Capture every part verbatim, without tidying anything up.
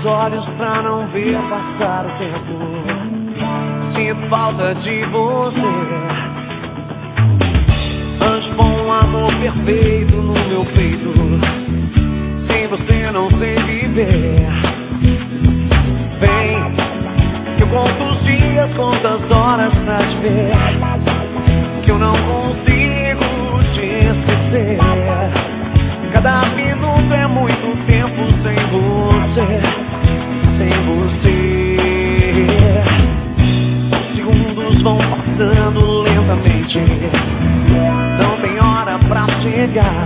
os olhos pra não ver passar o tempo. Sinto falta de você. Anjo bom, amor perfeito no meu peito. Sem você não sei viver. Vem, que eu conto os dias, conto as horas pra te ver. Que eu não consigo te esquecer. Cada minuto é muito tempo sem você, sem você. Os segundos vão passando lentamente. Não tem hora pra chegar.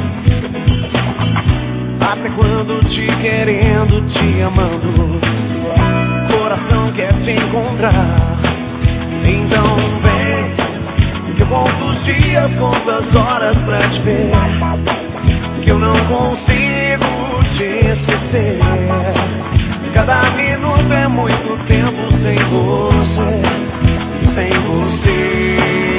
Até quando te querendo, te amando, coração quer te encontrar. Então vem, que eu conto os dias, conto as horas pra te ver. Que eu não consigo te esquecer. Cada minuto é muito tempo sem você, sem você.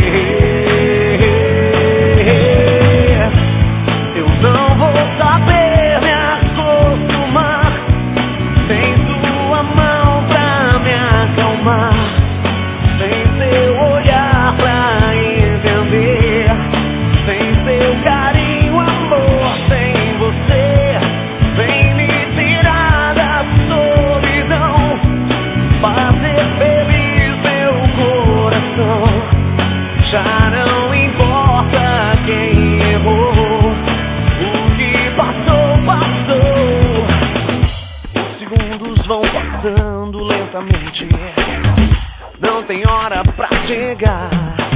Eu não vou saber me acostumar sem tua mão pra me acalmar, sem seu olhar pra entender, sem seu carinho, amor, sem você. Vem me tirar da solidão, fazer feliz meu coração. Já não importa quem errou, o que passou, passou. Os segundos vão passando lentamente. Não tem hora pra chegar.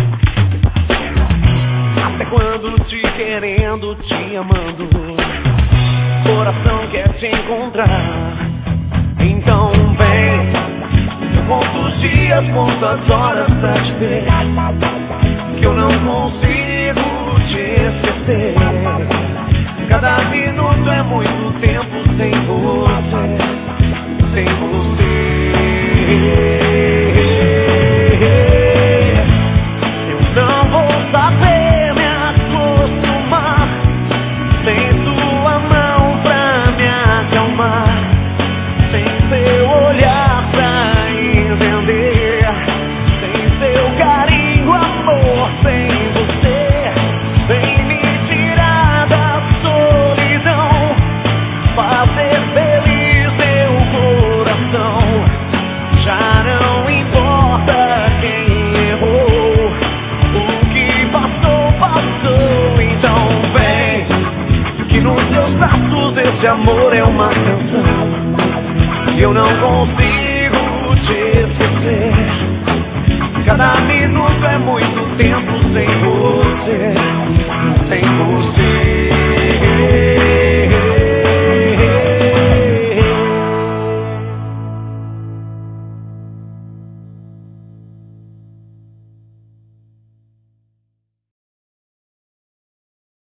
Até quando te querendo, te amando, coração quer te encontrar. Então vem, eu conto os dias, conto as horas pra te ver. Que eu não consigo te esquecer. Cada minuto é muito tempo sem você, sem você. Eu não vou saber me acostumar sem tua mão pra me acalmar, sem seu olhar pra entender, sem seu carinho, amor, sem você. Vem me tirar da solidão, fazer feliz meu coração. Já não importa quem errou, o que passou, passou. Então vem, que nos teus braços esse amor é uma canção. E eu não consigo te esquecer. Cada minuto é muito tempo sem você.